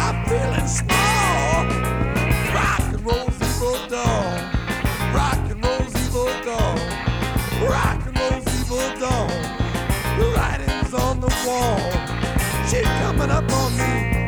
I'm feeling small. Rock and roll's evil doll. Rock and roll's evil doll. Rock and roll's evil doll. The writing's on the wall. She's coming up on me.